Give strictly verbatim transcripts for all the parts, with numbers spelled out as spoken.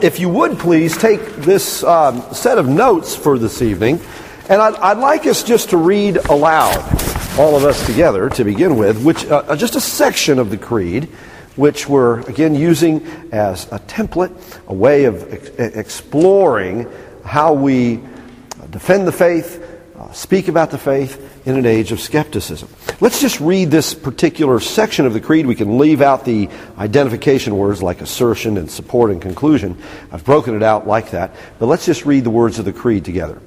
If you would please take this um, set of notes for this evening, and I'd, I'd like us just to read aloud, all of us together to begin with, which uh, just a section of the Creed, which we're again using as a template, a way of ex- exploring how we defend the faith, uh, speak about the faith in an age of skepticism. Let's just read this particular section of the Creed. We can leave out the identification words like assertion and support and conclusion. I've broken it out like that. But let's just read the words of the Creed together.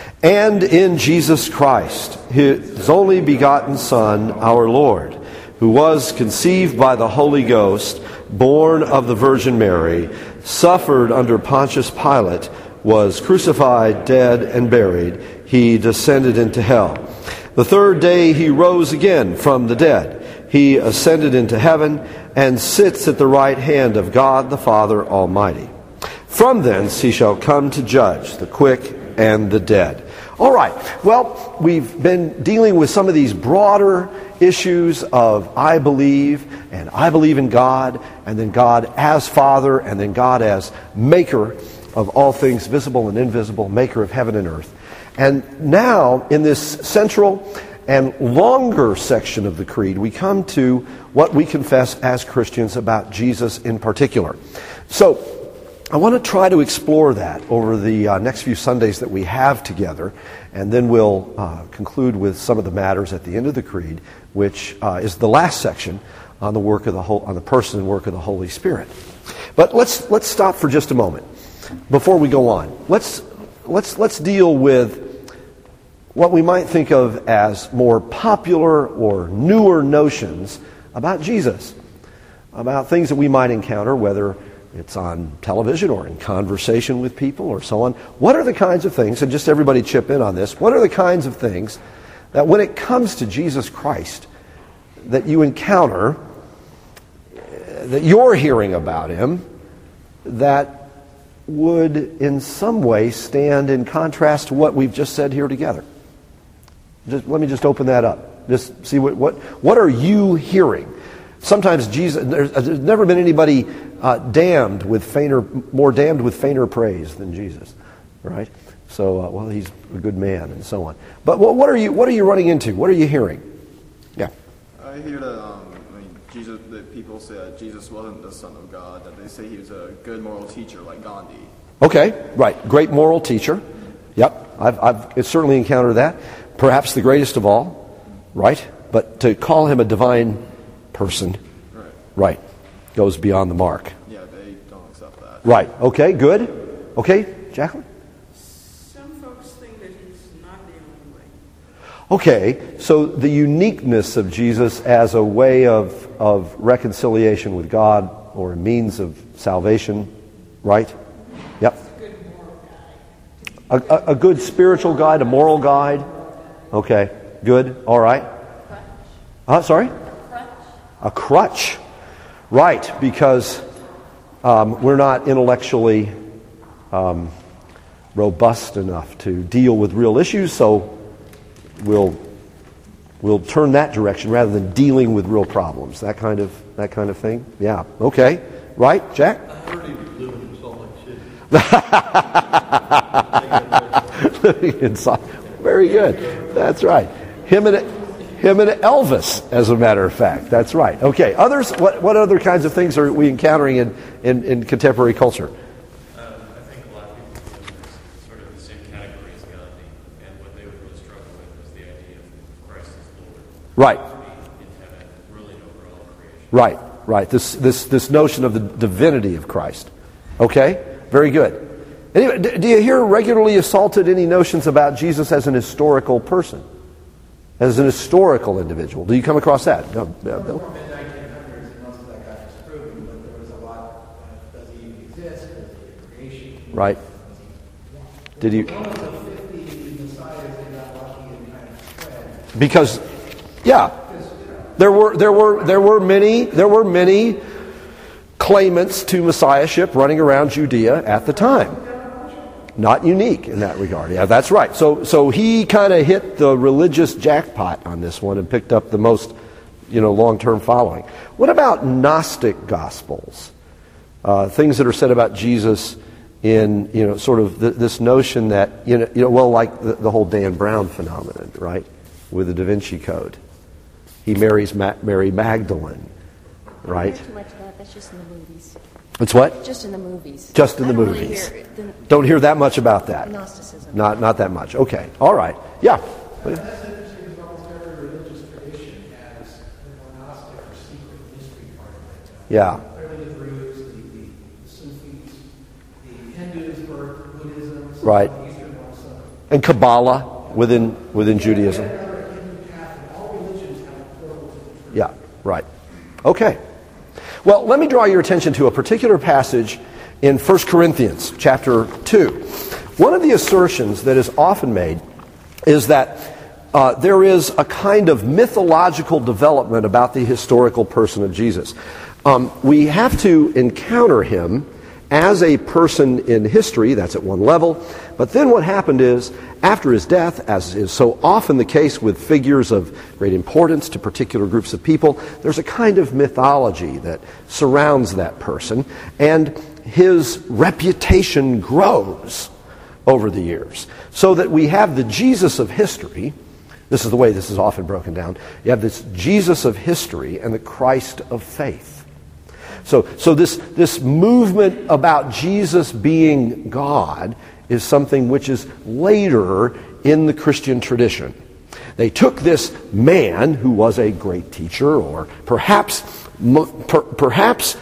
And in Jesus Christ, His only begotten Son, our Lord, who was conceived by the Holy Ghost, born of the Virgin Mary, suffered under Pontius Pilate, was crucified, dead, and buried. He descended into hell. The third day he rose again from the dead. He ascended into heaven and sits at the right hand of God the Father Almighty. From thence he shall come to judge the quick and the dead. All right. Well, we've been dealing with some of these broader issues of I believe, and I believe in God, and then God as Father, and then God as maker of all things visible and invisible, maker of heaven and earth. And now, in this central and longer section of the Creed, we come to what we confess as Christians about Jesus in particular. So, I want to try to explore that over the uh, next few Sundays that we have together, and then we'll uh, conclude with some of the matters at the end of the Creed, which uh, is the last section on the work of the whole, on the person and work of the Holy Spirit. But let's let's stop for just a moment before we go on. Let's let's let's deal with what we might think of as more popular or newer notions about Jesus, about things that we might encounter, whether it's on television or in conversation with people or so on. What are the kinds of things, and just everybody chip in on this, what are the kinds of things that when it comes to Jesus Christ that you encounter, that you're hearing about Him, that would in some way stand in contrast to what we've just said here together? Just, let me just open that up. Just see what what what are you hearing? Sometimes Jesus, there's, there's never been anybody uh, damned with fainter, more damned with fainter praise than Jesus, right? So, uh, well, he's a good man and so on. But what, what are you what are you running into? What are you hearing? Yeah. I hear that um, I mean, Jesus. That people say that Jesus wasn't the Son of God. That they say he was a good moral teacher like Gandhi. Okay, right. Great moral teacher. Yep, I've I've certainly encountered that. Perhaps the greatest of all, right? But to call him a divine person, right, right goes beyond the mark. Yeah, they don't accept that. Right. Okay, good. Okay, Jacqueline? Some folks think that he's not the only way. Okay, so the uniqueness of Jesus as a way of, of reconciliation with God or a means of salvation, right? Yep. A, a, a good spiritual guide, a moral guide. Okay, good, all right. Uh, sorry? A crutch. Right, because um, we're not intellectually um, robust enough to deal with real issues, so we'll we'll turn that direction rather than dealing with real problems. That kind of that kind of thing. Yeah. Okay. Right, Jack? I heard he was living in Salt Lake City. Living in Salt. Very good. That's right. Him and him and Elvis, as a matter of fact. That's right. Okay. Others. What what other kinds of things are we encountering in in, in contemporary culture? Uh, I think a lot of people put him in sort of the same category as Gandhi, and what they would really struggle with is the idea of Christ as Lord. Right. In heaven, ruling over all creation. Right. Right. This this this notion of the divinity of Christ. Okay. Very good. Anyway, do you hear regularly assaulted any notions about Jesus as an historical person? As an historical individual? Do you come across that? No, no, no. Before mid nineteen hundreds, most of that got disproven, but there was a lot, uh, does he even exist? Does he creation? Right. Did you? One of the fifty messiahs they got lucky and kind of spread. Because, yeah, there were there were there were many there were many claimants to messiahship running around Judea at the time. Not unique in that regard. Yeah, that's right. So so he kind of hit the religious jackpot on this one and picked up the most, you know, long-term following. What about Gnostic Gospels? uh, things that are said about Jesus in, you know, sort of th- this notion that, you know, you know well, like the, the whole Dan Brown phenomenon, right, with the Da Vinci Code. He marries Ma- Mary Magdalene, right? Too much of that. That's just in the movies. It's what? Just in the movies. Just in I the don't movies. Really hear the, Don't hear that much about that. Gnosticism. Not not that much. Okay. All right. Yeah. That's interesting as well as every religious tradition has the monastic or secret mystery part of it. Yeah. Clearly the Druids, the, the, the Sufis, the Hindus, or Buddhism, some Right. Eastern ones, some And Kabbalah within within Judaism. another Hindu path, and all religions have a portal to the truth. Yeah. Right. Okay. Well, let me draw your attention to a particular passage in First Corinthians chapter two. One of the assertions that is often made is that uh, there is a kind of mythological development about the historical person of Jesus. Um, we have to encounter him as a person in history, that's at one level, but then what happened is, after his death, as is so often the case with figures of great importance to particular groups of people, there's a kind of mythology that surrounds that person, and his reputation grows over the years. So that we have the Jesus of history. This is the way this is often broken down. You have this Jesus of history and the Christ of faith. So, so this, this movement about Jesus being God is something which is later in the Christian tradition. They took this man who was a great teacher, or perhaps per, perhaps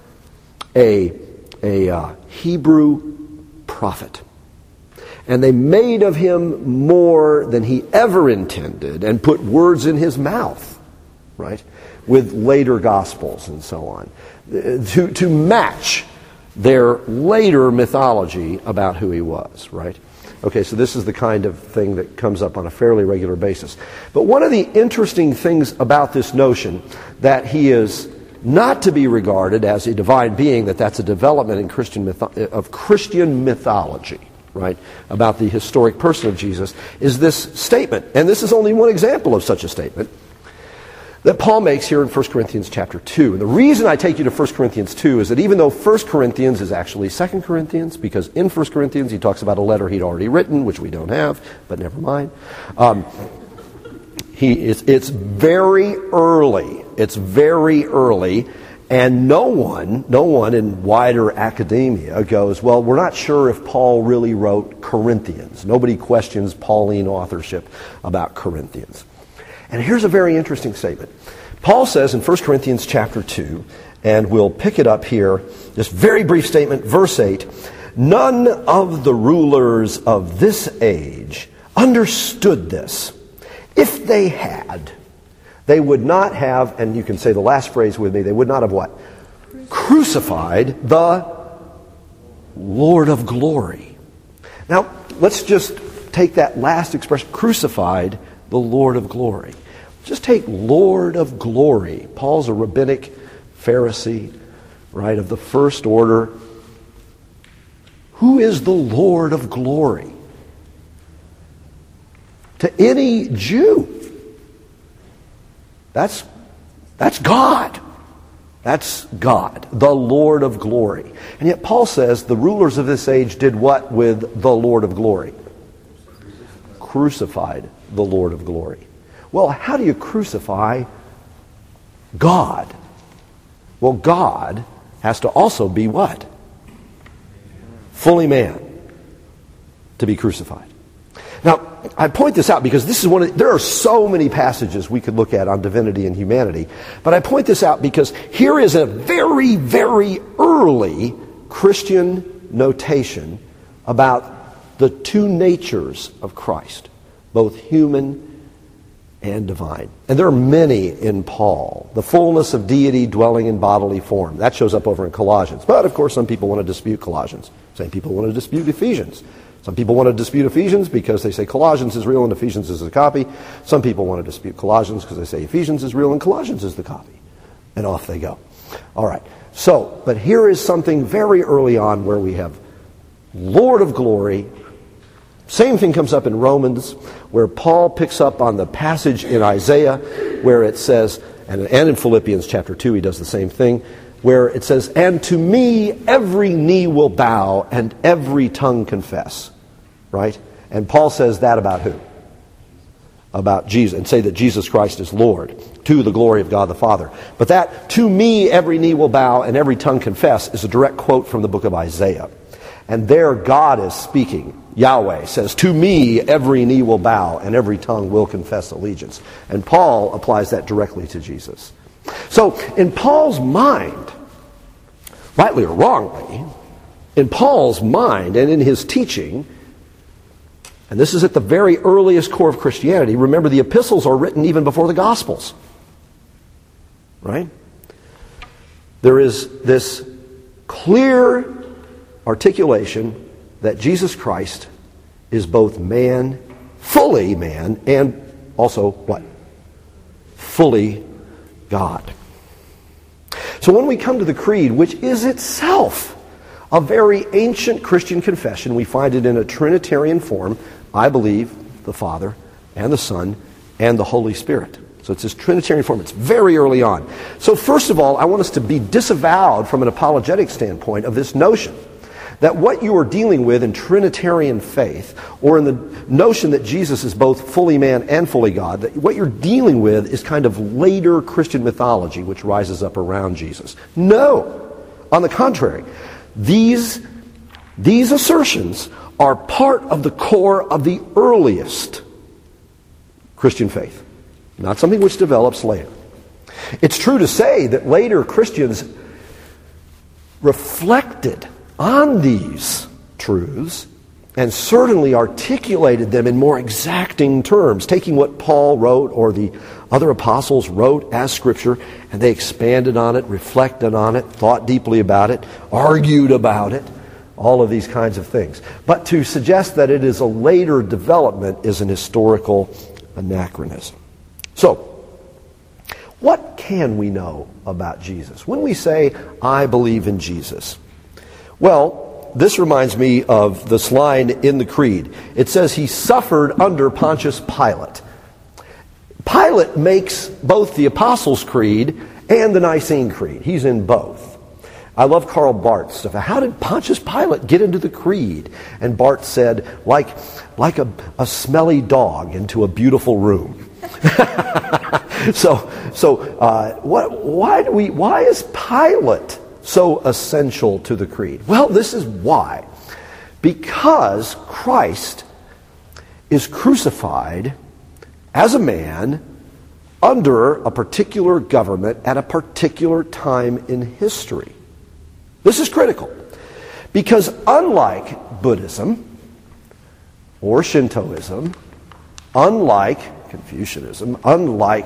a, a uh, Hebrew prophet, and they made of him more than he ever intended and put words in his mouth, right, with later Gospels and so on, to, to match their later mythology about who he was, right? Okay, so this is the kind of thing that comes up on a fairly regular basis. But one of the interesting things about this notion that he is not to be regarded as a divine being, that that's a development in Christian myth- of Christian mythology, right, about the historic person of Jesus, is this statement. And this is only one example of such a statement that Paul makes here in First Corinthians chapter two. And the reason I take you to First Corinthians two is that even though First Corinthians is actually Second Corinthians, because in First Corinthians he talks about a letter he'd already written, which we don't have, but never mind. Um, he is, it's very early. It's very early. And no one, no one in wider academia goes, well, we're not sure if Paul really wrote Corinthians. Nobody questions Pauline authorship about Corinthians. And here's a very interesting statement. Paul says in First Corinthians chapter two, and we'll pick it up here, this very brief statement, verse eight, none of the rulers of this age understood this. If they had, they would not have, and you can say the last phrase with me, they would not have what? Crucified the Lord of glory. Now, let's just take that last expression, crucified the Lord of glory. Just take Lord of glory. Paul's a rabbinic Pharisee, right, of the first order. Who is the Lord of glory? To any Jew, that's, that's God. That's God, the Lord of glory. And yet Paul says the rulers of this age did what with the Lord of glory? Crucified the Lord of glory. Well, how do you crucify God? Well, God has to also be what? Fully man to be crucified. Now, I point this out because this is one of, there are so many passages we could look at on divinity and humanity, but I point this out because here is a very, very early Christian notation about the two natures of Christ, both human and divine. And there are many in Paul. The fullness of deity dwelling in bodily form. That shows up over in Colossians. But, of course, some people want to dispute Colossians. Same people want to dispute Ephesians. Some people want to dispute Ephesians because they say Colossians is real and Ephesians is a copy. Some people want to dispute Colossians because they say Ephesians is real and Colossians is the copy. And off they go. All right. So, but here is something very early on where we have Lord of glory. Same thing comes up in Romans, where Paul picks up on the passage in Isaiah where it says, and, and in Philippians chapter two he does the same thing, where it says, and to me every knee will bow and every tongue confess. Right? And Paul says that about who? About Jesus, and say that Jesus Christ is Lord, to the glory of God the Father. But that, to me every knee will bow and every tongue confess, is a direct quote from the book of Isaiah. And there God is speaking. Yahweh says, to me every knee will bow and every tongue will confess allegiance. And Paul applies that directly to Jesus. So in Paul's mind, rightly or wrongly, in Paul's mind and in his teaching, and this is at the very earliest core of Christianity. Remember, the epistles are written even before the Gospels. Right? There is this clear articulation that Jesus Christ is both man, fully man, and also what? Fully God. So when we come to the Creed, which is itself a very ancient Christian confession, we find it in a Trinitarian form. I believe the Father and the Son and the Holy Spirit. So it's this Trinitarian form. It's very early on. So first of all, I want us to be disavowed from an apologetic standpoint of this notion that what you are dealing with in Trinitarian faith, or in the notion that Jesus is both fully man and fully God, that what you're dealing with is kind of later Christian mythology which rises up around Jesus. No! On the contrary, these, these assertions are part of the core of the earliest Christian faith, not something which develops later. It's true to say that later Christians reflected on these truths and certainly articulated them in more exacting terms, taking what Paul wrote or the other apostles wrote as Scripture, and they expanded on it, reflected on it, thought deeply about it, argued about it. All of these kinds of things. But to suggest that it is a later development is an historical anachronism. So, what can we know about Jesus? When we say, I believe in Jesus, well, this reminds me of this line in the Creed. It says he suffered under Pontius Pilate. Pilate makes both the Apostles' Creed and the Nicene Creed. He's in both. I love Karl Barth's stuff. How did Pontius Pilate get into the Creed? And Barth said, like, like a, a smelly dog into a beautiful room. so, so uh, what, why do we? Why is Pilate so essential to the Creed? Well, this is why. Because Christ is crucified as a man under a particular government at a particular time in history. This is critical. Because unlike Buddhism or Shintoism, unlike Confucianism, unlike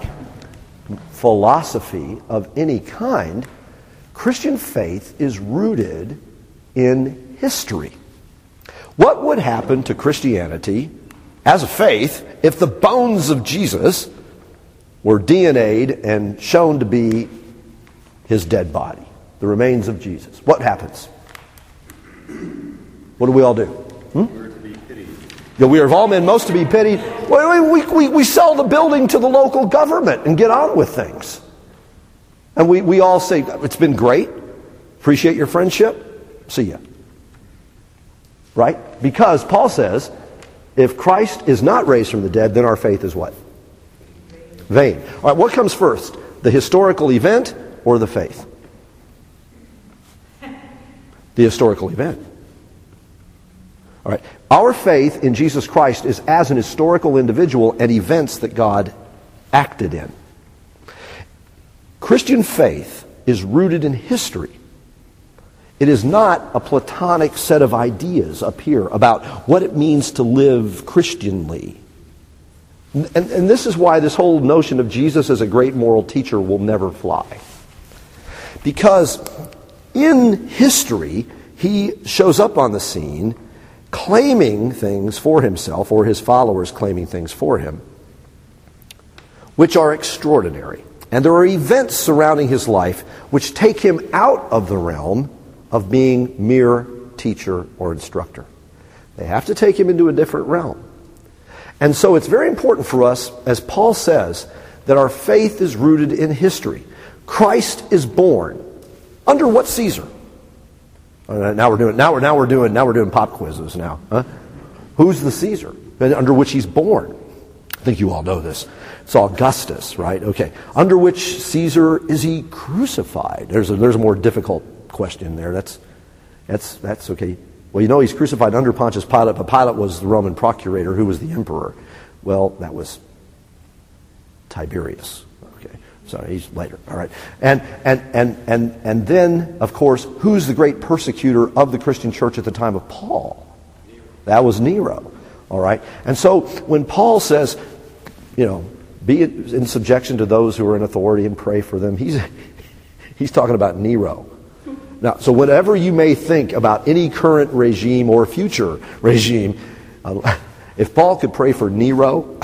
philosophy of any kind, Christian faith is rooted in history. What would happen to Christianity as a faith if the bones of Jesus were D N A'd and shown to be his dead body, the remains of Jesus? What happens? What do we all do? Hmm? We're to be pitied. Yeah, we are of all men most to be pitied. We, we, we, we sell the building to the local government and get on with things. And we, we all say, it's been great. Appreciate your friendship. See ya. Right? Because Paul says, if Christ is not raised from the dead, then our faith is what? Vain. All right, what comes first? The historical event or the faith? The historical event. All right. Our faith in Jesus Christ is as an historical individual and events that God acted in. Christian faith is rooted in history. It is not a Platonic set of ideas up here about what it means to live Christianly. And, and this is why this whole notion of Jesus as a great moral teacher will never fly. Because in history, he shows up on the scene claiming things for himself, or his followers claiming things for him, which are extraordinary. And there are events surrounding his life which take him out of the realm of being mere teacher or instructor. They have to take him into a different realm. And so it's very important for us, as Paul says, that our faith is rooted in history. Christ is born. Under what Caesar? All right, now we're doing now we're now we're doing now we're doing pop quizzes now. Huh? Who's the Caesar under which he's born? I think you all know this. It's Augustus, right? Okay. Under which Caesar is he crucified? There's a, there's a more difficult question there. That's that's that's okay. Well, you know he's crucified under Pontius Pilate, but Pilate was the Roman procurator who was the emperor. Well, that was Tiberius. Okay. So he's later. All right. And and and and and then, of course, who's the great persecutor of the Christian church at the time of Paul? That was Nero. All right. And so when Paul says, you know, be in subjection to those who are in authority and pray for them, he's he's talking about Nero. Now, so whatever you may think about any current regime or future regime, uh, if Paul could pray for Nero,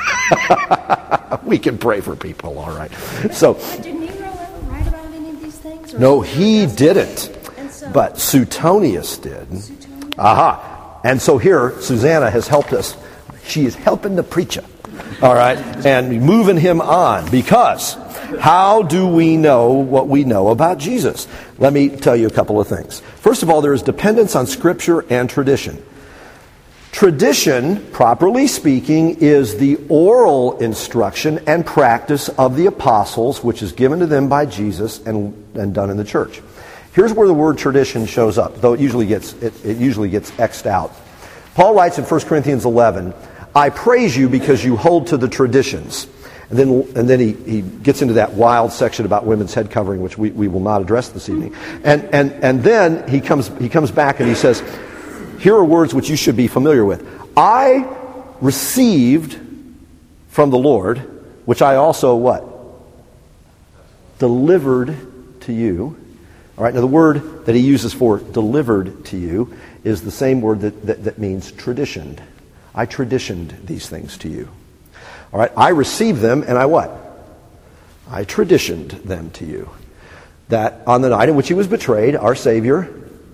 we can pray for people, all right. So, But did Nero ever write about any of these things? Or no, he didn't. And so, But Suetonius did. Suetonius? Aha. And so here, Susanna has helped us. She is helping the preacher, all right, and moving him on. Because how do we know what we know about Jesus? Let me tell you a couple of things. First of all, there is dependence on Scripture and tradition. Tradition, properly speaking, is the oral instruction and practice of the apostles, which is given to them by Jesus and, and done in the church. Here's where the word tradition shows up, though it usually gets it, it usually gets X'd out. Paul writes in First Corinthians eleven, I praise you because you hold to the traditions. And then and then he, he gets into that wild section about women's head covering, which we, we will not address this evening. And and and then he comes he comes back and he says, here are words which you should be familiar with. I received from the Lord, which I also what? Delivered to you. All right, now the word that he uses for delivered to you is the same word that, that, that means traditioned. I traditioned these things to you. All right, I received them and I what? I traditioned them to you. That on the night in which he was betrayed, our Savior,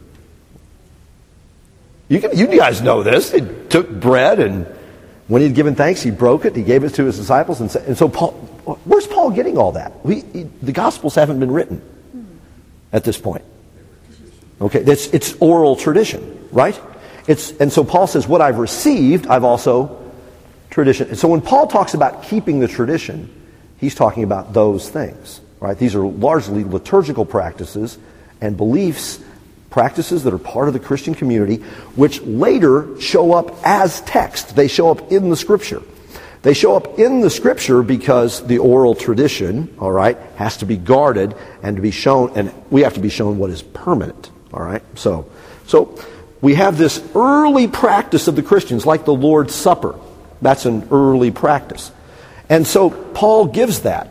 you, can, you guys know this, he took bread and when he had given thanks, he broke it, he gave it to his disciples. And, and so Paul, where's Paul getting all that? We, he, the Gospels haven't been written at this point. Okay, it's, it's oral tradition, right? It's, and so Paul says, what I've received, I've also tradition. And so when Paul talks about keeping the tradition, he's talking about those things, right? These are largely liturgical practices and beliefs, practices that are part of the Christian community, which later show up as text. They show up in the Scripture. They show up in the Scripture because the oral tradition, all right, has to be guarded and to be shown, and we have to be shown what is permanent, all right? So, so we have this early practice of the Christians, like the Lord's Supper. That's an early practice. And so Paul gives that.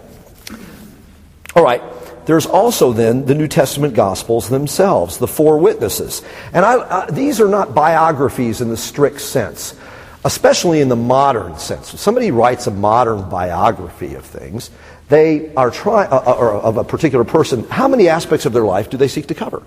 All right, there's also then the New Testament Gospels themselves, the four witnesses. And I, uh, these are not biographies in the strict sense, especially in the modern sense. When somebody writes a modern biography of things, they are trying, uh, or of a particular person, how many aspects of their life do they seek to cover?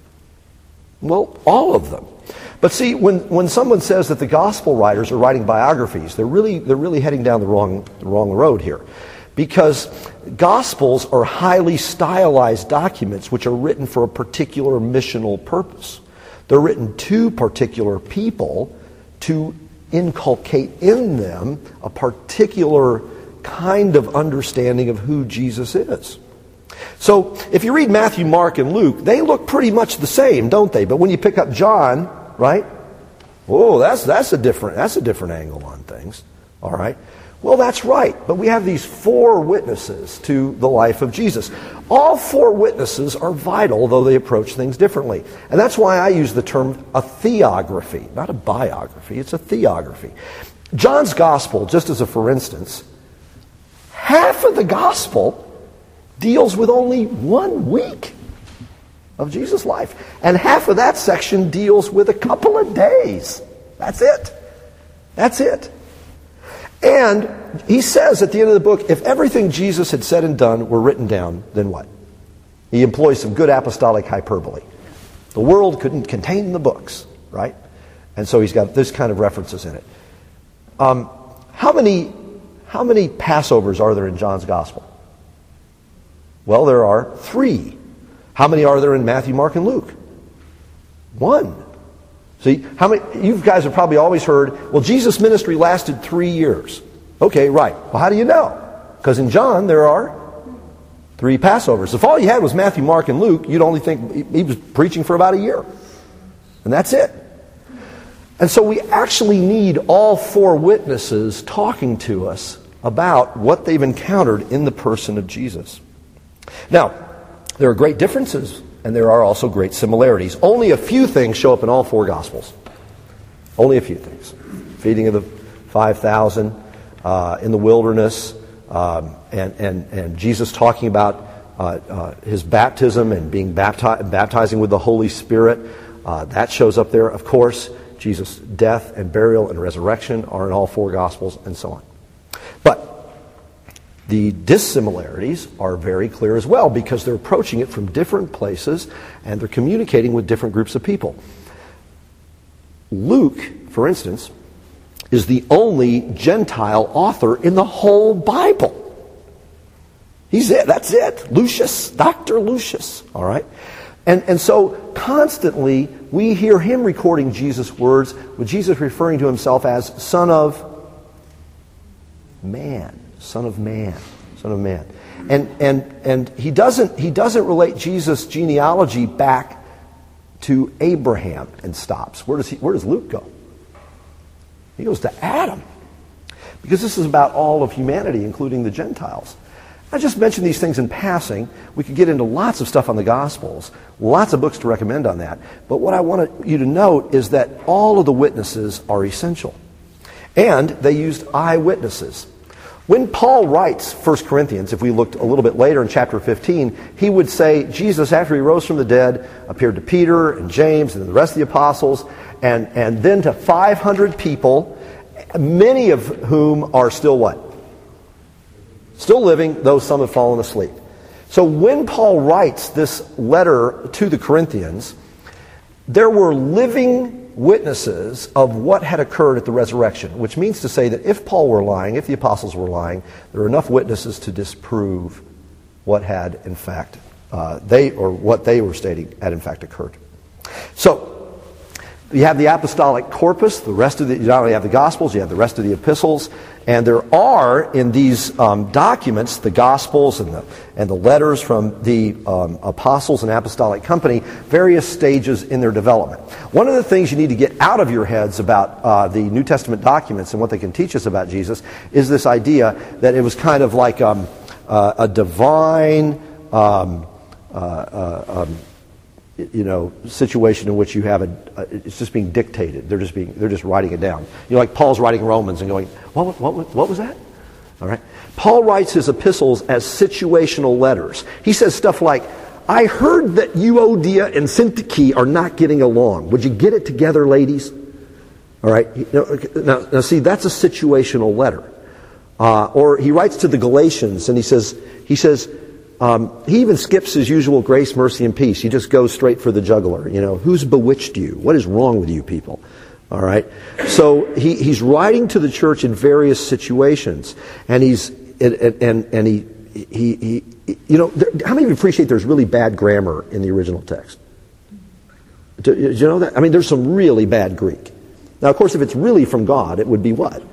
Well, all of them. But see, when, when someone says that the gospel writers are writing biographies, they're really they're really heading down the wrong the wrong road here. Because gospels are highly stylized documents which are written for a particular missional purpose. They're written to particular people to inculcate in them a particular kind of understanding of who Jesus is. So if you read Matthew, Mark, and Luke, they look pretty much the same, don't they? But when you pick up John, right? Oh, that's that's a different that's a different angle on things. All right. Well, that's right. But we have these four witnesses to the life of Jesus. All four witnesses are vital, though they approach things differently. And that's why I use the term a theography, not a biography. It's a theography. John's gospel, just as a for instance, half of the gospel deals with only one week of Jesus' life. And half of that section deals with a couple of days. That's it. That's it. And he says at the end of the book, if everything Jesus had said and done were written down, then what? He employs some good apostolic hyperbole. The world couldn't contain the books, right? And so he's got this kind of references in it. Um, how many, how many Passovers are there in John's gospel? Well, there are three. How How many are there in Matthew, Mark, and Luke? One. See, how many? You guys have probably always heard, well, Jesus' ministry lasted three years. Okay, right. Well, how do you know? Because in John there are three Passovers. If all you had was Matthew, Mark, and Luke, you'd only think he was preaching for about a year. And that's it. And so we actually need all four witnesses talking to us about what they've encountered in the person of Jesus. Now, there are great differences, and there are also great similarities. Only a few things show up in all four Gospels. Only a few things. Feeding of the five thousand, uh, in the wilderness, um, and, and, and Jesus talking about uh, uh, his baptism and being bapti- baptizing with the Holy Spirit. Uh, that shows up there, of course. Jesus' death and burial and resurrection are in all four Gospels, and so on. But the dissimilarities are very clear as well, because they're approaching it from different places and they're communicating with different groups of people. Luke, for instance, is the only Gentile author in the whole Bible. He's it. That's it. Lucius, Doctor Lucius. All right? And, and so constantly we hear him recording Jesus' words, with Jesus referring to himself as Son of Man. Son of Man. Son of Man. And and and he doesn't he doesn't relate Jesus' genealogy back to Abraham and stops. Where does he where does Luke go? He goes to Adam. Because this is about all of humanity, including the Gentiles. I just mentioned these things in passing. We could get into lots of stuff on the Gospels, lots of books to recommend on that. But what I want you to note is that all of the witnesses are essential. And they used eyewitnesses. When Paul writes First Corinthians, if we looked a little bit later in chapter fifteen, he would say Jesus, after he rose from the dead, appeared to Peter and James and the rest of the apostles, and, and then to five hundred people, many of whom are still what? Still living, though some have fallen asleep. So when Paul writes this letter to the Corinthians, there were living witnesses of what had occurred at the resurrection, which means to say that if Paul were lying, if the apostles were lying, there were enough witnesses to disprove what had in fact, uh, they or what they were stating had in fact occurred. So, you have the apostolic corpus, the rest of the, you not only have the Gospels, you have the rest of the epistles, and there are in these um, documents, the Gospels and the, and the letters from the um, apostles and apostolic company, various stages in their development. One of the things you need to get out of your heads about uh, the New Testament documents and what they can teach us about Jesus is this idea that it was kind of like um, uh, a divine um, uh, uh, um, you know, situation in which you have a, a, it's just being dictated. They're just being, they're just writing it down. You know, like Paul's writing Romans and going, what, what, what, what was that? All right. Paul writes his epistles as situational letters. He says stuff like, I heard that Euodia and Syntyche are not getting along. Would you get it together, ladies? All right. Now, now see, that's a situational letter. Uh, or he writes to the Galatians and he says, he says, Um, he even skips his usual grace, mercy, and peace. He just goes straight for the jugular. You know, who's bewitched you? What is wrong with you people? All right. So he, he's writing to the church in various situations, and he's and and, and he, he he you know, there, how many of you appreciate there's really bad grammar in the original text? Do, do you know that? I mean, there's some really bad Greek. Now, of course, if it's really from God, it would be what?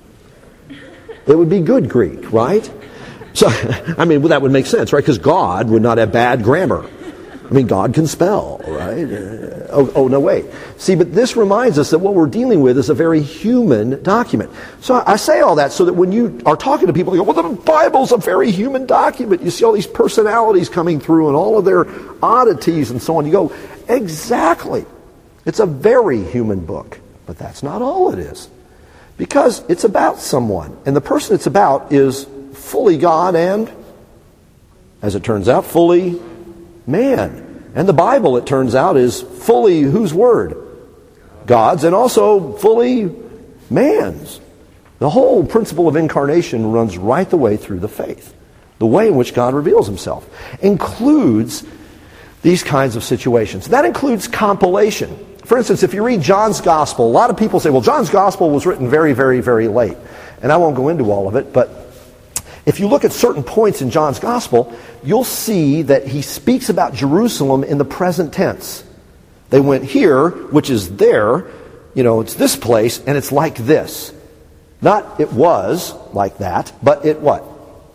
It would be good Greek, right? So, I mean, well, that would make sense, right? Because God would not have bad grammar. I mean, God can spell, right? Uh, oh, oh, no, wait. See, but this reminds us that what we're dealing with is a very human document. So I say all that so that when you are talking to people, you go, well, the Bible's a very human document. You see all these personalities coming through and all of their oddities and so on. You go, exactly. It's a very human book. But that's not all it is. Because it's about someone. And the person it's about is fully God and, as it turns out, fully man. And the Bible, it turns out, is fully whose word? God's, and also fully man's. The whole principle of incarnation runs right the way through the faith. The way in which God reveals himself includes these kinds of situations. That includes compilation. For instance, if you read John's Gospel, a lot of people say, well, John's Gospel was written very, very, very late. And I won't go into all of it, but If you look at certain points in John's gospel, you'll see that he speaks about Jerusalem in the present tense. They went here, which is there, you know, it's this place, and it's like this. Not it was like that, but it what?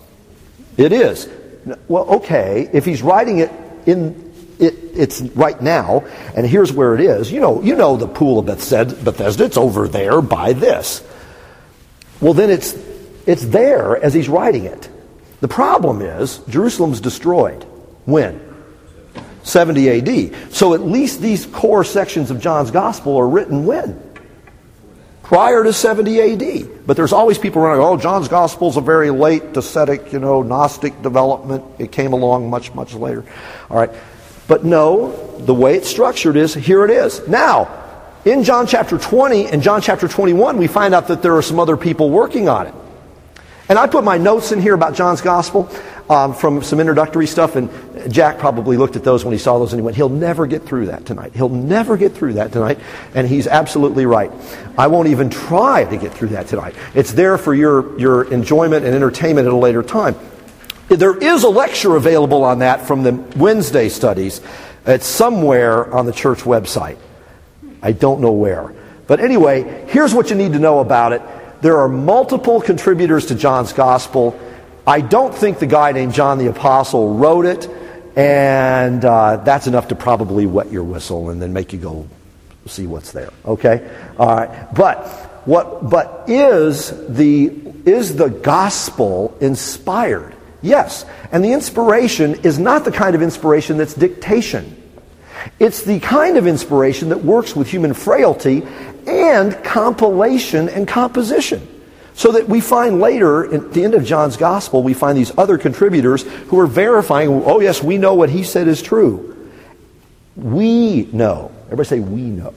It is. Well, okay, if he's writing it in it, it's right now, and here's where it is. You know, you know the pool of Bethesda, it's over there by this. Well, then it's it's there as he's writing it. The problem is Jerusalem's destroyed. When? seventy A D. So at least these core sections of John's gospel are written when? Prior to seventy A D. But there's always people running, oh, John's gospel's a very late, ascetic, you know, Gnostic development. It came along much, much later. All right. But no, the way it's structured is, here it is. Now, in John chapter twenty and John chapter twenty-one, we find out that there are some other people working on it. And I put my notes in here about John's gospel um, from some introductory stuff, and Jack probably looked at those when he saw those and he went, he'll never get through that tonight. He'll never get through that tonight. And he's absolutely right. I won't even try to get through that tonight. It's there for your, your enjoyment and entertainment at a later time. There is a lecture available on that from the Wednesday studies. It's somewhere on the church website. I don't know where. But anyway, here's what you need to know about it. There are multiple contributors to John's gospel. I don't think the guy named John the Apostle wrote it, and uh, that's enough to probably wet your whistle and then make you go see what's there. Okay? All right. But what but is the is the gospel inspired? Yes. And the inspiration is not the kind of inspiration that's dictation. It's the kind of inspiration that works with human frailty and compilation and composition. So that we find later, at the end of John's gospel, we find these other contributors who are verifying, oh yes, we know what he said is true. We know. Everybody say, we know.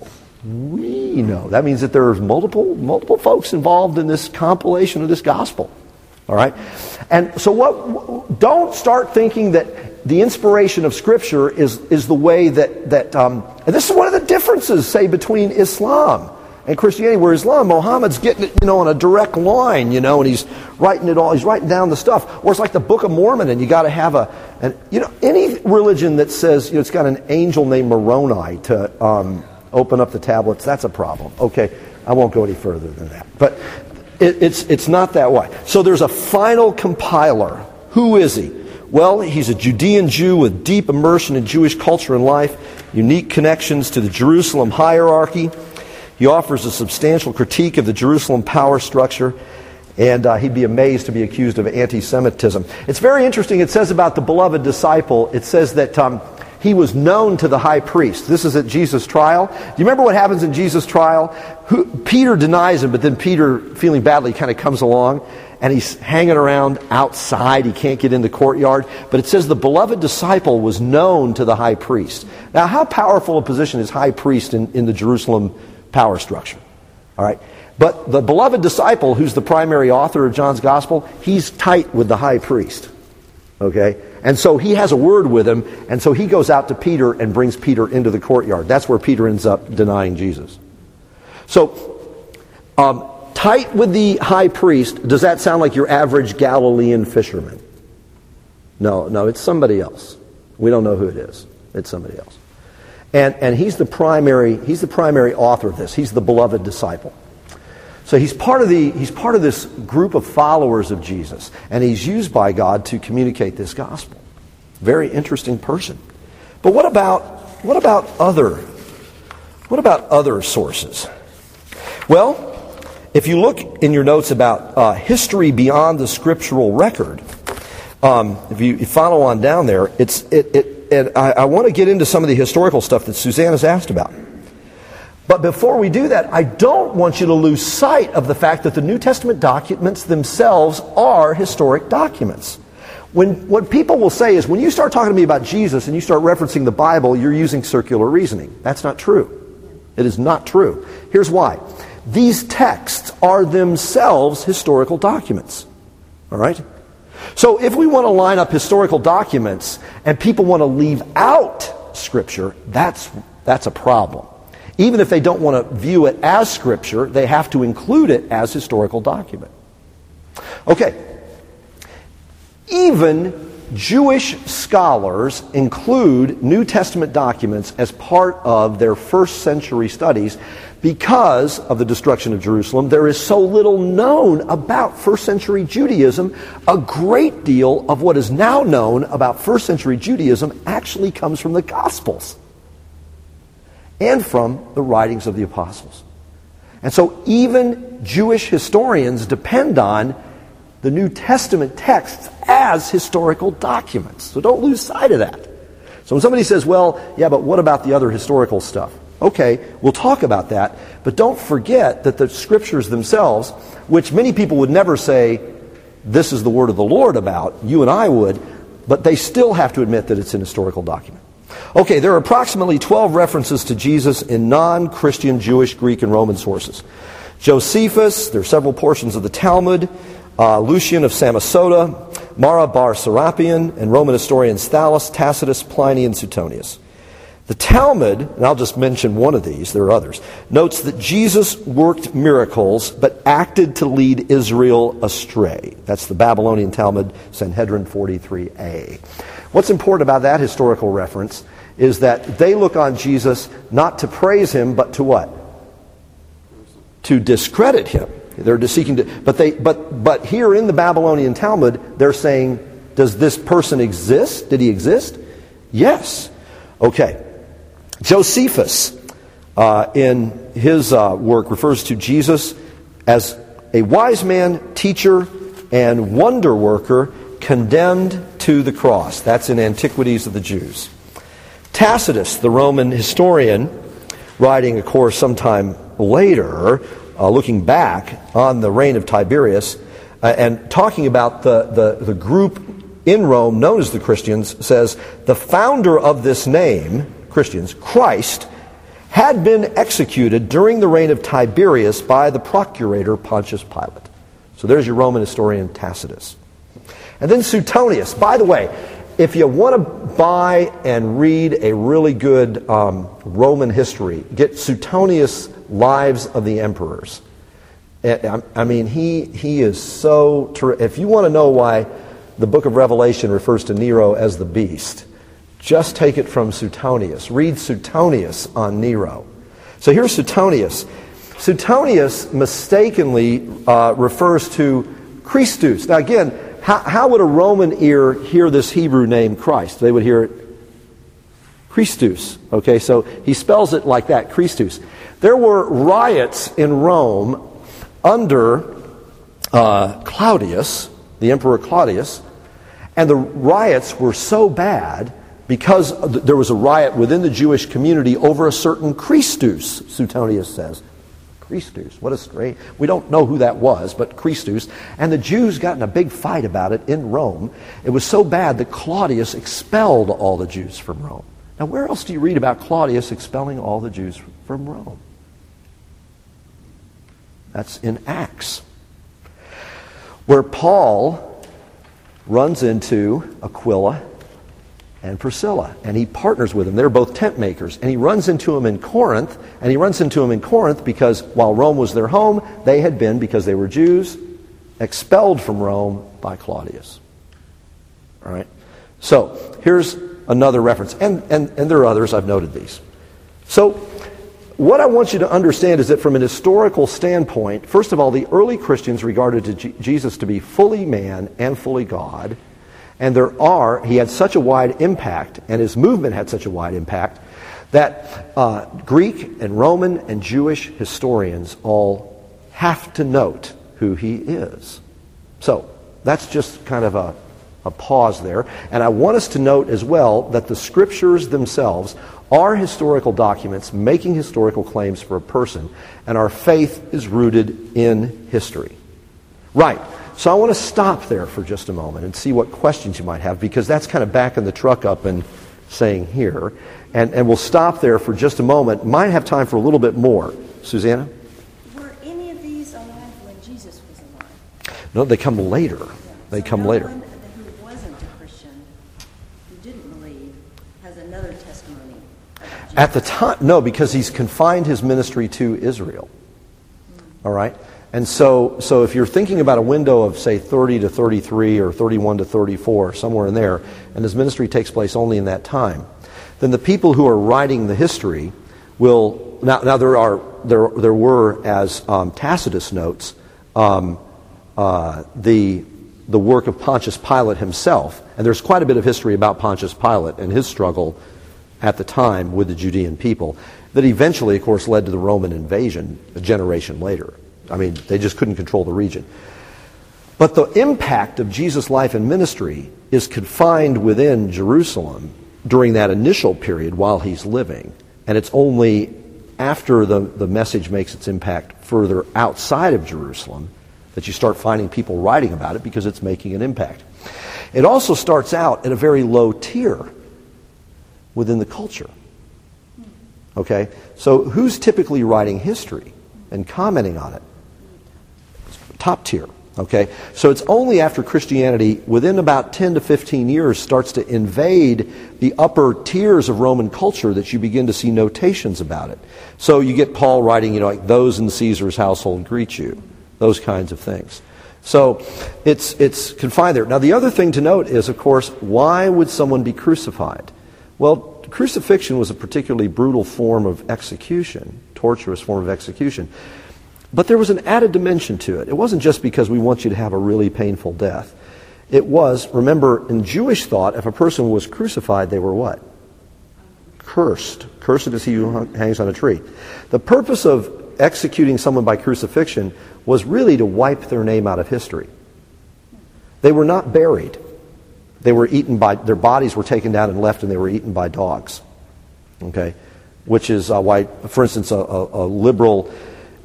We know. That means that there's multiple, multiple folks involved in this compilation of this gospel. All right? And so what? Don't start thinking that the inspiration of Scripture is, is the way that... that um, and this is one of the differences, say, between Islam and Christianity, where Islam, Muhammad's getting it, you know, on a direct line, you know, and he's writing it all, he's writing down the stuff. Or it's like the Book of Mormon, and you got to have a... And, you know, any religion that says, you know, it's got an angel named Moroni to um, open up the tablets, that's a problem. Okay, I won't go any further than that. But... It's it's not that way. So there's a final compiler. Who is he? Well, he's a Judean Jew with deep immersion in Jewish culture and life, unique connections to the Jerusalem hierarchy. He offers a substantial critique of the Jerusalem power structure, and uh, he'd be amazed to be accused of anti-Semitism. It's very interesting. It says about the beloved disciple, it says that um, he was known to the high priest. This is at Jesus' trial. Do you remember what happens in Jesus' trial? Who, Peter denies him, but then Peter, feeling badly, kind of comes along, and he's hanging around outside. He can't get in the courtyard. But it says the beloved disciple was known to the high priest. Now, how powerful a position is high priest in, in the Jerusalem power structure? All right. But the beloved disciple, who's the primary author of John's gospel, he's tight with the high priest. Okay? And so he has a word with him, and so he goes out to Peter and brings Peter into the courtyard. That's where Peter ends up denying Jesus. So, um, tight with the high priest, does that sound like your average Galilean fisherman? No, no, it's somebody else. We don't know who it is. It's somebody else. And and he's the primary, he's the primary author of this. He's the beloved disciple. So he's part of the he's part of this group of followers of Jesus, and he's used by God to communicate this gospel. Very interesting person. But what about what about other what about other sources? Well, if you look in your notes about uh, history beyond the scriptural record, um, if you, you follow on down there, it's it, it and I, I want to get into some of the historical stuff that Suzanne has asked about. But before we do that, I don't want you to lose sight of the fact that the New Testament documents themselves are historic documents. When what people will say is, when you start talking to me about Jesus and you start referencing the Bible, you're using circular reasoning. That's not true. It is not true. Here's why. These texts are themselves historical documents. All right? So if we want to line up historical documents and people want to leave out Scripture, that's that's a problem. Even if they don't want to view it as Scripture, they have to include it as historical document. Okay. Even Jewish scholars include New Testament documents as part of their first century studies because of the destruction of Jerusalem. There is so little known about first century Judaism. A great deal of what is now known about first century Judaism actually comes from the Gospels and from the writings of the apostles. And so even Jewish historians depend on the New Testament texts as historical documents. So don't lose sight of that. So when somebody says, well, yeah, but what about the other historical stuff? Okay, we'll talk about that, but don't forget that the Scriptures themselves, which many people would never say, this is the word of the Lord about, you and I would, but they still have to admit that it's an historical document. Okay, there are approximately twelve references to Jesus in non-Christian Jewish, Greek, and Roman sources. Josephus, there are several portions of the Talmud, uh, Lucian of Samosata, Mara bar Serapion, and Roman historians Thallus, Tacitus, Pliny, and Suetonius. The Talmud, and I'll just mention one of these, there are others, notes that Jesus worked miracles but acted to lead Israel astray. That's the Babylonian Talmud, Sanhedrin forty-three A. What's important about that historical reference is that they look on Jesus not to praise him, but to what? To discredit him. They're seeking to, but they, but but here in the Babylonian Talmud, they're saying, does this person exist? Did he exist? Yes. Okay. Josephus, uh, in his uh, work, refers to Jesus as a wise man, teacher, and wonder worker condemned to the cross. That's in Antiquities of the Jews. Tacitus, the Roman historian, writing, of course, sometime later, uh, looking back on the reign of Tiberius, uh, and talking about the, the, the group in Rome known as the Christians, says, the founder of this name, Christians, Christ, had been executed during the reign of Tiberius by the procurator Pontius Pilate. So there's your Roman historian Tacitus. And then Suetonius. By the way, if you want to buy and read a really good um, Roman history, get Suetonius' Lives of the Emperors. I mean, he he is so terrific. If you want to know why the book of Revelation refers to Nero as the beast, just take it from Suetonius. Read Suetonius on Nero. So here's Suetonius. Suetonius mistakenly uh, refers to Christus. Now again, how, how would a Roman ear hear this Hebrew name Christ? They would hear it Christus. Okay, so he spells it like that, Christus. There were riots in Rome under uh, Claudius, the Emperor Claudius, and the riots were so bad because there was a riot within the Jewish community over a certain Christus, Suetonius says. Christus, what a strange... We don't know who that was, but Christus. And the Jews got in a big fight about it in Rome. It was so bad that Claudius expelled all the Jews from Rome. Now, where else do you read about Claudius expelling all the Jews from Rome? That's in Acts, where Paul runs into Aquila and Priscilla, and he partners with them. They're both tent makers, and he runs into them in Corinth, and he runs into them in Corinth because while Rome was their home, they had been, because they were Jews, expelled from Rome by Claudius. All right? So, here's another reference, and, and, and there are others, I've noted these. So, what I want you to understand is that from an historical standpoint, first of all, the early Christians regarded to G- Jesus to be fully man and fully God. And there are, he had such a wide impact, and his movement had such a wide impact, that uh, Greek and Roman and Jewish historians all have to note who he is. So, that's just kind of a, a pause there. And I want us to note as well that the Scriptures themselves are historical documents making historical claims for a person, and our faith is rooted in history. Right. So I want to stop there for just a moment and see what questions you might have, because that's kind of backing the truck up and saying here. And, and we'll stop there for just a moment. Might have time for a little bit more. Susanna? Were any of these alive when Jesus was alive? No, they come later. Yeah. They so come no later. one who wasn't a Christian, who didn't believe, has another testimony about Jesus. At the time, no, because he's confined his ministry to Israel. Mm. All right? And so, so if you're thinking about a window of, say, thirty to thirty-three or thirty-one to thirty-four, somewhere in there, and his ministry takes place only in that time, then the people who are writing the history will, now, now there are, there, there were, as um, Tacitus notes, um, uh, the, the work of Pontius Pilate himself, and there's quite a bit of history about Pontius Pilate and his struggle at the time with the Judean people, that eventually, of course, led to the Roman invasion a generation later. I mean, they just couldn't control the region. But the impact of Jesus' life and ministry is confined within Jerusalem during that initial period while he's living. And it's only after the, the message makes its impact further outside of Jerusalem that you start finding people writing about it because it's making an impact. It also starts out at a very low tier within the culture. Okay? So who's typically writing history and commenting on it? Top tier. Okay? So it's only after Christianity, within about ten to fifteen years, starts to invade the upper tiers of Roman culture that you begin to see notations about it. So you get Paul writing, you know, like, those in Caesar's household greet you. Those kinds of things. So it's it's confined there. Now the other thing to note is, of course, why would someone be crucified? Well, crucifixion was a particularly brutal form of execution, torturous form of execution. But there was an added dimension to it. It wasn't just because we want you to have a really painful death. It was, remember, in Jewish thought, if a person was crucified, they were what? Cursed. Cursed is he who hangs on a tree. The purpose of executing someone by crucifixion was really to wipe their name out of history. They were not buried. They were eaten by, their bodies were taken down and left, and they were eaten by dogs. Okay? Which is uh, why, for instance, a, a, a liberal,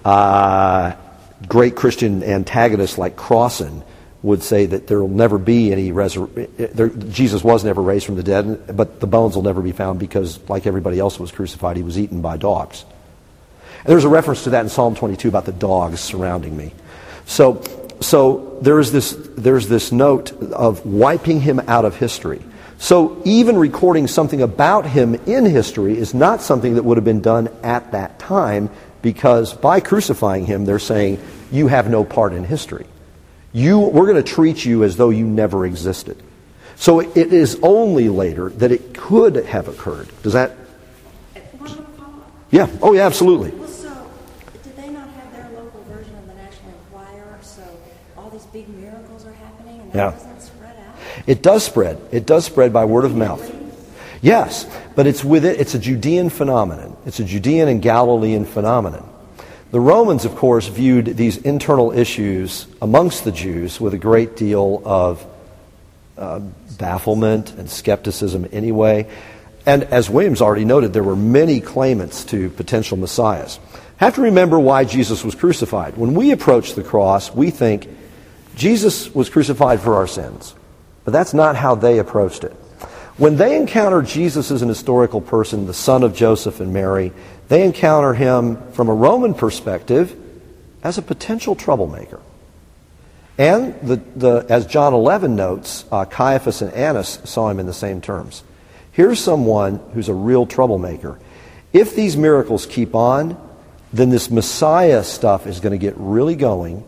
uh, great Christian antagonist like Crossan would say that there will never be any resurrection. Jesus was never raised from the dead, but the bones will never be found because, like everybody else who was crucified, he was eaten by dogs. And there's a reference to that in Psalm twenty-two about the dogs surrounding me. So, so there's this there's this note of wiping him out of history. So even recording something about him in history is not something that would have been done at that time, because by crucifying him, they're saying, you have no part in history. You, we're going to treat you as though you never existed. So it is only later that it could have occurred. Does that? One more follow-up. Yeah. Oh, yeah, absolutely. Well, so did they not have their local version of the National Enquirer? So all these big miracles are happening, and that Yeah. doesn't spread out? It does spread. It does spread by word of mouth. Yes, but it's with it. It's a Judean phenomenon. It's a Judean and Galilean phenomenon. The Romans, of course, viewed these internal issues amongst the Jews with a great deal of uh, bafflement and skepticism anyway. And as Williams already noted, there were many claimants to potential messiahs. Have to remember why Jesus was crucified. When we approach the cross, we think Jesus was crucified for our sins. But that's not how they approached it. When they encounter Jesus as an historical person, the son of Joseph and Mary, they encounter him from a Roman perspective as a potential troublemaker. And the, the, as John eleven notes, uh, Caiaphas and Annas saw him in the same terms. Here's someone who's a real troublemaker. If these miracles keep on, then this Messiah stuff is going to get really going,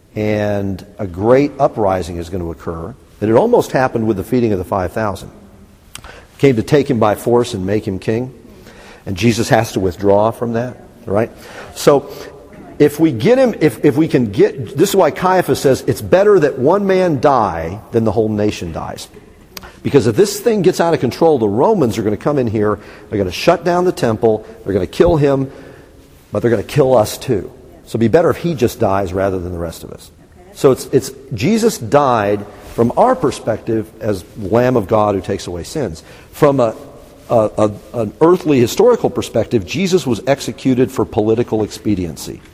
and a great uprising is going to occur. And it almost happened with the feeding of the five thousand. Came to take him by force and make him king. And Jesus has to withdraw from that, right? So if we get him, if, if we can get, this is why Caiaphas says it's better that one man die than the whole nation dies. Because if this thing gets out of control, the Romans are going to come in here, they're going to shut down the temple, they're going to kill him, but they're going to kill us too. So it'd be better if he just dies rather than the rest of us. So it's it's Jesus died from our perspective as Lamb of God who takes away sins. From a, a, a an earthly historical perspective, Jesus was executed for political expediency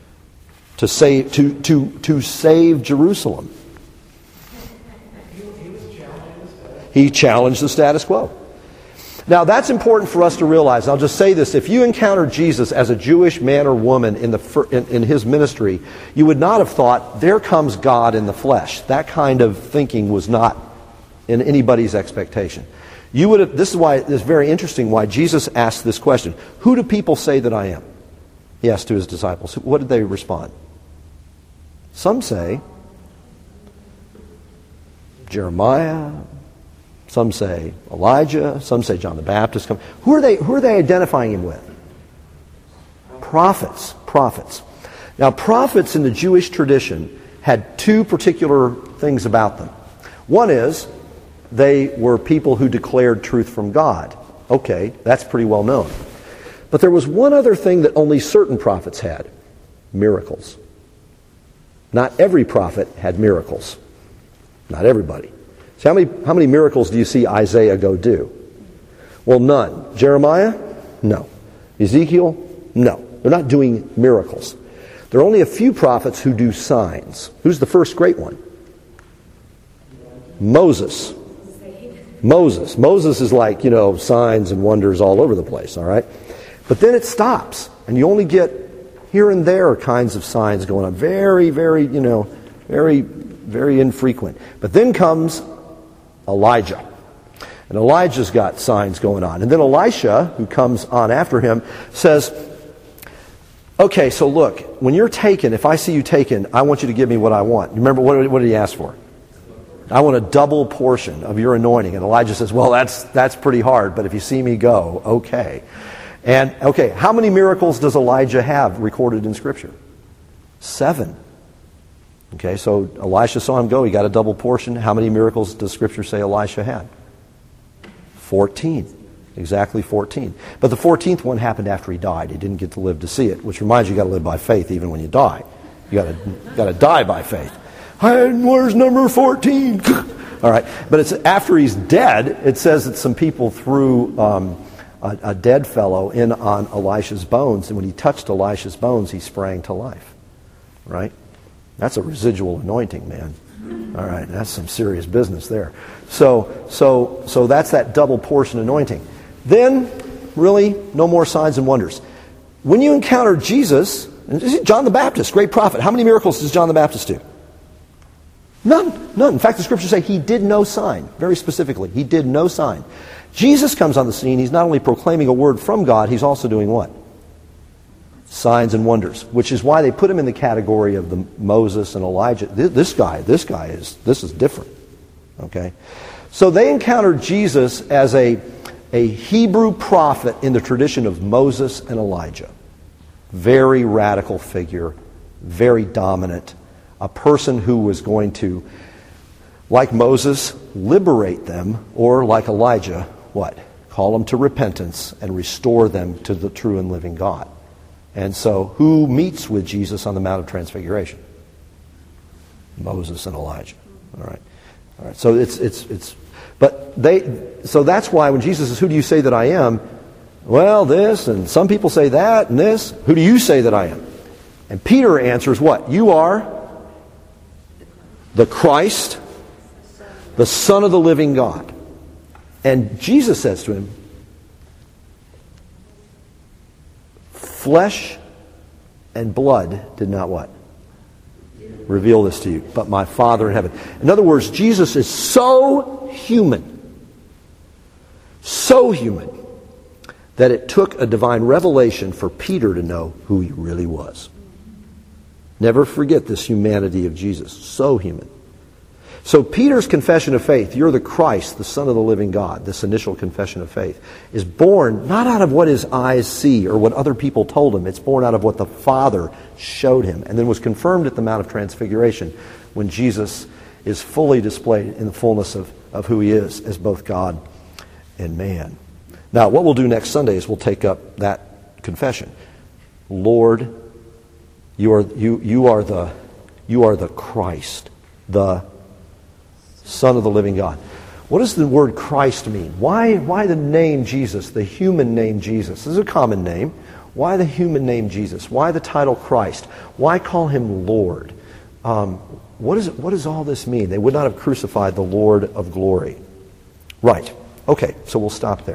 to save to to to save Jerusalem. He challenged the status quo. Now that's important for us to realize. I'll just say this. If you encountered Jesus as a Jewish man or woman in, the, in, in his ministry, you would not have thought, there comes God in the flesh. That kind of thinking was not in anybody's expectation. You would have, this is why it's very interesting why Jesus asked this question. Who do people say that I am? He asked to his disciples. What did they respond? Some say Jeremiah. Some say Elijah. Some say John the Baptist. Who are they, who are they identifying him with? Prophets. Prophets. Now, prophets in the Jewish tradition had two particular things about them. One is they were people who declared truth from God. Okay, that's pretty well known. But there was one other thing that only certain prophets had. Miracles. Not every prophet had miracles. Not everybody. So how many, how many miracles do you see Isaiah go do? Well, none. Jeremiah? No. Ezekiel? No. They're not doing miracles. There are only a few prophets who do signs. Who's the first great one? Moses. Moses. Moses is like, you know, signs and wonders all over the place, all right? But then it stops, and you only get here and there kinds of signs going on. Very, very, you know, very, very infrequent. But then comes Elijah. And Elijah's got signs going on. And then Elisha, who comes on after him, says, okay, so look, when you're taken, if I see you taken, I want you to give me what I want. You remember, what, what did he ask for? I want a double portion of your anointing. And Elijah says, well, that's that's pretty hard, but if you see me go, okay. And, okay, how many miracles does Elijah have recorded in Scripture? Seven. Okay, so Elisha saw him go. He got a double portion. How many miracles does Scripture say Elisha had? Fourteen. Exactly fourteen. But the fourteenth one happened after he died. He didn't get to live to see it, which reminds you you got to live by faith even when you die. You got to got to die by faith. And where's number fourteen? All right, but it's after he's dead. It says that some people threw um, a, a dead fellow in on Elisha's bones, and when he touched Elisha's bones, he sprang to life. Right? That's a residual anointing, man. All right, that's some serious business there. So, so, so that's that double portion anointing. Then, really, no more signs and wonders. When you encounter Jesus, John the Baptist, great prophet, how many miracles does John the Baptist do? None. None. In fact, the Scriptures say he did no sign. Very specifically, he did no sign. Jesus comes on the scene. He's not only proclaiming a word from God, he's also doing what? Signs and wonders, which is why they put him in the category of the Moses and Elijah. This guy, this guy is, this is different. Okay? So they encountered Jesus as a, a Hebrew prophet in the tradition of Moses and Elijah. Very radical figure, very dominant. A person who was going to, like Moses, liberate them, or like Elijah, what? Call them to repentance and restore them to the true and living God. And so, who meets with Jesus on the Mount of Transfiguration? Moses and Elijah. All right. All right. So it's it's it's but they so that's why when Jesus says, "Who do you say that I am?" Well, this, and some people say that, and this. Who do you say that I am? And Peter answers what? You are the Christ, the Son of the living God. And Jesus says to him, flesh and blood did not what? Reveal this to you, but my Father in heaven. In other words, Jesus is so human, so human, that it took a divine revelation for Peter to know who he really was. Never forget this humanity of Jesus. So human. So Peter's confession of faith, you're the Christ, the Son of the living God, this initial confession of faith, is born not out of what his eyes see or what other people told him. It's born out of what the Father showed him and then was confirmed at the Mount of Transfiguration when Jesus is fully displayed in the fullness of, of who he is as both God and man. Now, what we'll do next Sunday is we'll take up that confession. Lord, You are you you are the you are the Christ, the Son of the living God. What does the word Christ mean? Why why the name Jesus, the human name Jesus? This is a common name. Why the human name Jesus? Why the title Christ? Why call him Lord? Um, what is it, what does all this mean? They would not have crucified the Lord of glory. Right. Okay, so we'll stop there.